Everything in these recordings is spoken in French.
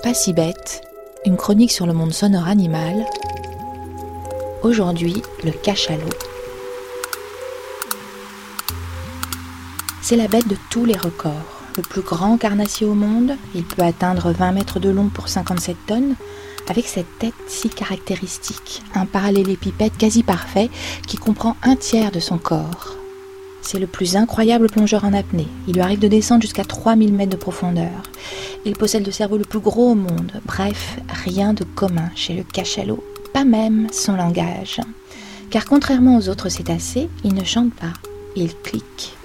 Pas si bête, une chronique sur le monde sonore animal. Aujourd'hui, le cachalot. C'est la bête de tous les records. Le plus grand carnassier au monde, il peut atteindre 20 mètres de long pour 57 tonnes, avec cette tête si caractéristique, un parallélépipède quasi parfait qui comprend un tiers de son corps. C'est le plus incroyable plongeur en apnée. Il lui arrive de descendre jusqu'à 3000 mètres de profondeur. Il possède le cerveau le plus gros au monde. Bref, rien de commun chez le cachalot, pas même son langage. Car contrairement aux autres cétacés, il ne chante pas, il clique.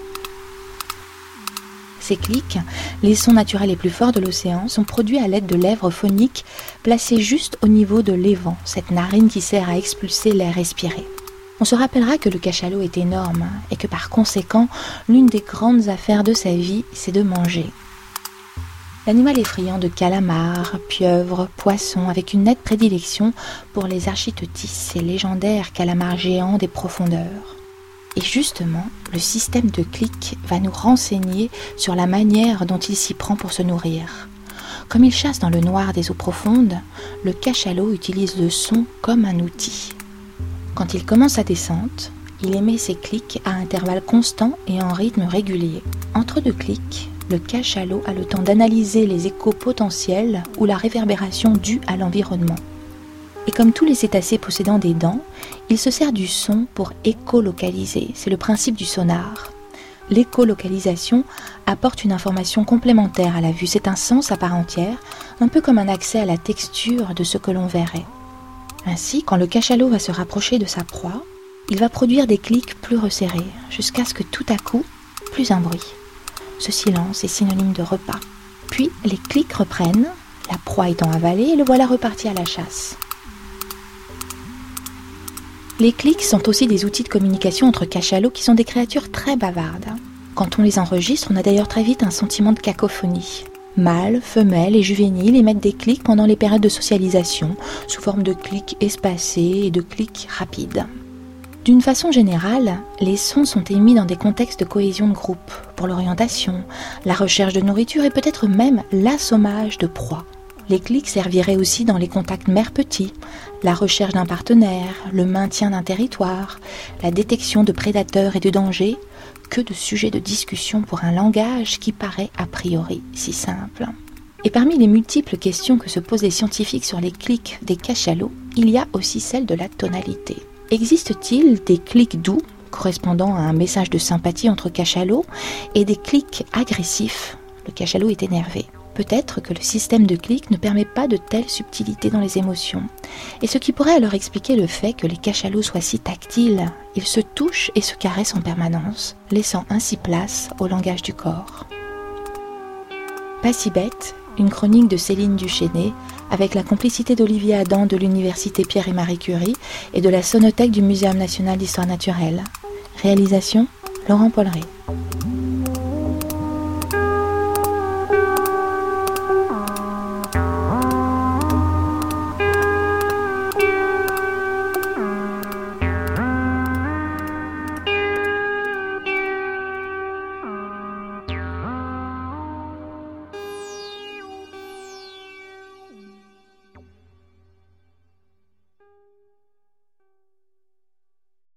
Ces clics, les sons naturels les plus forts de l'océan, sont produits à l'aide de lèvres phoniques placées juste au niveau de l'évent, cette narine qui sert à expulser l'air respiré. On se rappellera que le cachalot est énorme et que par conséquent, l'une des grandes affaires de sa vie, c'est de manger. L'animal est friand de calamars, pieuvres, poissons, avec une nette prédilection pour les architeuthis, ces légendaires calamars géants des profondeurs. Et justement, le système de clics va nous renseigner sur la manière dont il s'y prend pour se nourrir. Comme il chasse dans le noir des eaux profondes, le cachalot utilise le son comme un outil. Quand il commence sa descente, il émet ses clics à intervalles constants et en rythme régulier. Entre deux clics, le cachalot a le temps d'analyser les échos potentiels ou la réverbération due à l'environnement. Et comme tous les cétacés possédant des dents, il se sert du son pour écolocaliser. C'est le principe du sonar. L'écolocalisation apporte une information complémentaire à la vue. C'est un sens à part entière, un peu comme un accès à la texture de ce que l'on verrait. Ainsi, quand le cachalot va se rapprocher de sa proie, il va produire des clics plus resserrés, jusqu'à ce que tout à coup, plus un bruit. Ce silence est synonyme de repas. Puis, les clics reprennent, la proie étant avalée, et le voilà reparti à la chasse. Les clics sont aussi des outils de communication entre cachalots qui sont des créatures très bavardes. Quand on les enregistre, on a d'ailleurs très vite un sentiment de cacophonie. Mâles, femelles et juvéniles émettent des clics pendant les périodes de socialisation, sous forme de clics espacés et de clics rapides. D'une façon générale, les sons sont émis dans des contextes de cohésion de groupe, pour l'orientation, la recherche de nourriture et peut-être même l'assommage de proies. Les clics serviraient aussi dans les contacts mère-petit, la recherche d'un partenaire, le maintien d'un territoire, la détection de prédateurs et de dangers, que de sujets de discussion pour un langage qui paraît a priori si simple. Et parmi les multiples questions que se posent les scientifiques sur les clics des cachalots, il y a aussi celle de la tonalité. Existe-t-il des clics doux, correspondant à un message de sympathie entre cachalots, et des clics agressifs, le cachalot est énervé? Peut-être que le système de clics ne permet pas de telles subtilités dans les émotions, et ce qui pourrait alors expliquer le fait que les cachalots soient si tactiles. Ils se touchent et se caressent en permanence, laissant ainsi place au langage du corps. Pas si bête, une chronique de Céline Duchesnay, avec la complicité d'Olivier Adam de l'Université Pierre et Marie Curie et de la Sonothèque du Muséum national d'histoire naturelle. Réalisation, Laurent Polleret.